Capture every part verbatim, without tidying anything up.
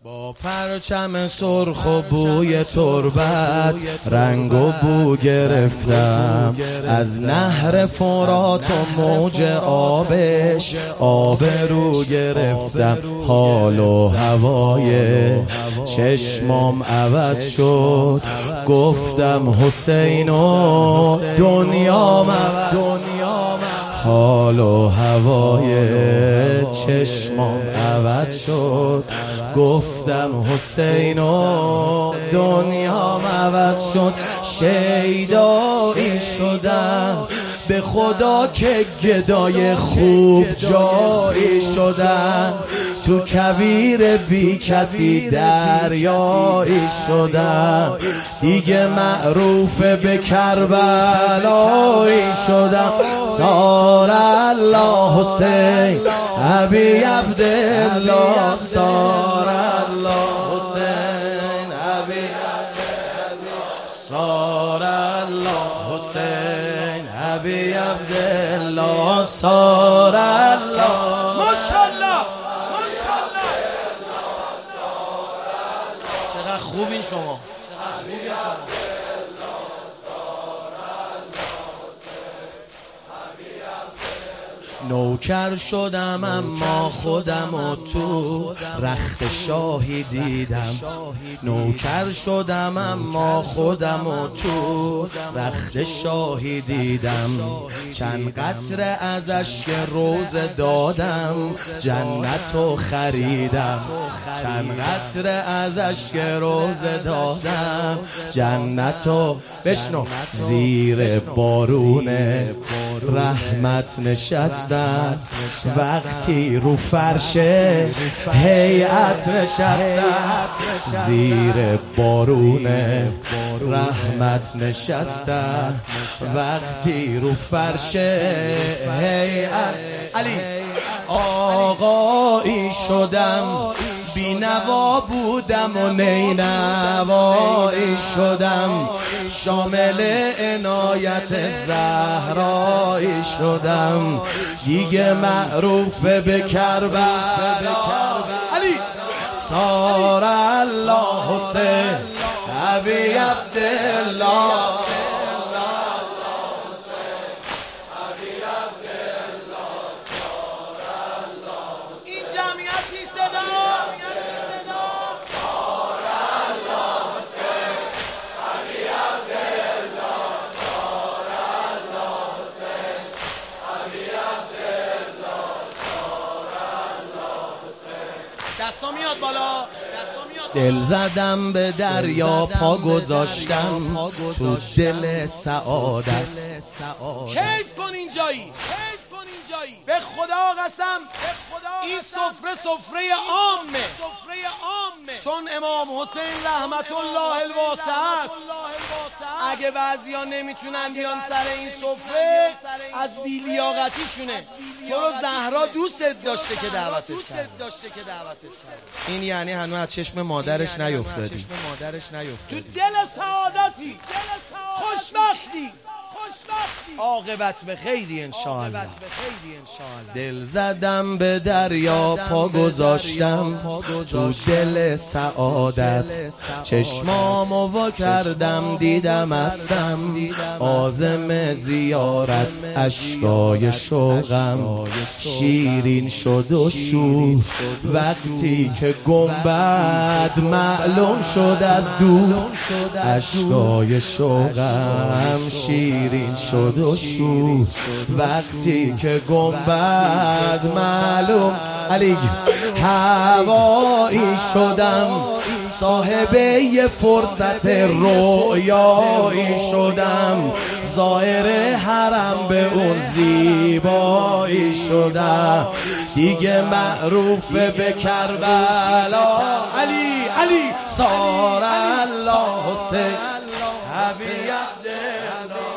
با پرچم سرخ و بوی تربت رنگ و بو گرفتم، از نهر فرات و موج آبش آب رو گرفتم. حال و هوای چشمام عوض شد، گفتم حسین و دنیام عوض. حال و هوای چشمام عوض شد، گفتم حسین و دنیام عوض شد. شیدایی شدم به خدا که گدای خوب جایی شدم، تو کویر بی کسی دریایی شدم، دیگه معروف به کربلایی شدم. سار الله حسین ابی عبدالله، سار الله حسین ابی عبدالله، سار الله حسین ابی عبدالله، سار الله. ماشاءالله ماشاءالله. چقدر خوبین شما، چقدر خوبین شما. نوکر شدم اما خودم و تو رخت شاهی دیدم، نوکر شدم اما خودم و تو رخت شاهی دیدم. چند قطره از اشک روزه دادم، جنتو خریدم. چند قطره از اشک روزه دادم، جنتو. بشنو زیر بارون رحمت نشستم، وقتی رو فرش هیئت نشستم. زیر بارون رحمت نشستم، وقتی رو فرش هیئت. علی آقایی شدم، بینوا بودم و نینوایی شدم، شامل عنایت زهرایی شدم، دیگه معروف به کربلا. علی سار الله حسین ابی عبدالله، این جمعیتی صدا دستا میاد بالا، دل زدم به دریا پا گذاشتم تو دل سعادت. کیف کن اینجایی، کیف کن اینجایی. به خدا قسم این سفره سفره عامه، سفره عامه، چون امام حسین رحمت الله الواسع است. اگه بعضیا نمیتونن بیان سر این سفره از بیلیاقتیشونه. تو رو زهرا دوستت داشته که دعوتت کرد. این یعنی هنوز از چشم مادرش نیفتادی، تو دل سعادتی، خوشبختی، عاقبت به خیری انشاءالله. دل زدم به دریا پا گذاشتم تو دل سعادت، چشمامو وا کردم دیدم هستم عازم زیارت. اشکای شوقم شیرین شد و شور، وقتی که گنبد معلوم شد از دور. اشکای شوقم شیرین شد و شور، وقتی که گنبد معلوم. علی هوایی شدم، صاحب یه فرصت رویایی شدم، ظاهر حرم به اون زیبایی شدم، دیگه معروف به کربلا. علی علی سار الله حسین ابی عبدالله،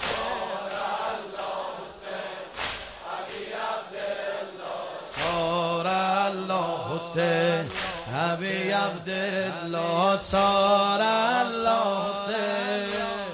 سار الله حسین ابی عبدالله، سار الله حسین.